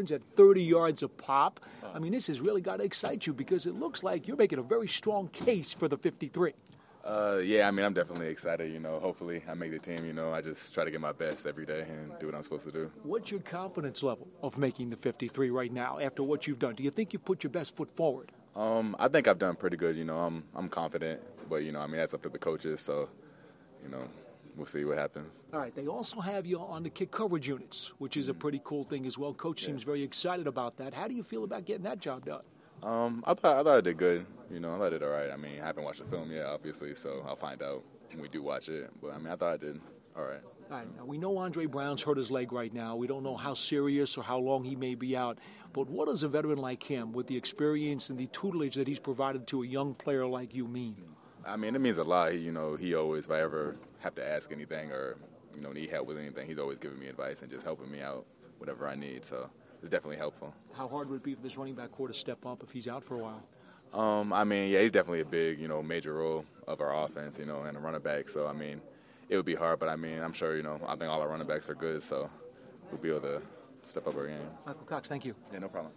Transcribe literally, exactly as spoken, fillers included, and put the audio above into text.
returns at thirty yards a pop. I mean, this has really got to excite you because it looks like you're making a very strong case for the fifty-three. Uh, yeah, I mean, I'm definitely excited, you know. Hopefully I make the team, you know. I just try to get my best every day and do what I'm supposed to do. What's your confidence level of making the fifty-three right now after what you've done? Do you think you've put your best foot forward? Um, I think I've done pretty good, you know. I'm I'm confident, but, you know, I mean, that's up to the coaches, so, you know, we'll see what happens. All right, they also have you on the kick coverage units, which is a pretty cool thing as well. Coach yeah. seems very excited about that. How do you feel about getting that job done? Um, I thought I thought I did good. You know, I thought I did all right. I mean, I haven't watched the film yet, obviously, so I'll find out when we do watch it. But I mean, I thought I did all right. All right. Now we know Andre Brown's hurt his leg right now. We don't know how serious or how long he may be out. But what does a veteran like him, with the experience and the tutelage that he's provided to a young player like you, mean? I mean, it means a lot. He, you know, he always, if I ever have to ask anything or you know need help with anything, he's always giving me advice and just helping me out whatever I need. So it's definitely helpful. How hard would it be for this running back core to step up if he's out for a while? Um, I mean, yeah, he's definitely a big, you know, major role of our offense, you know, and a running back. So, I mean, it would be hard, but, I mean, I'm sure, you know, I think all our running backs are good, so we'll be able to step up our game. Michael Cox, thank you. Yeah, no problem.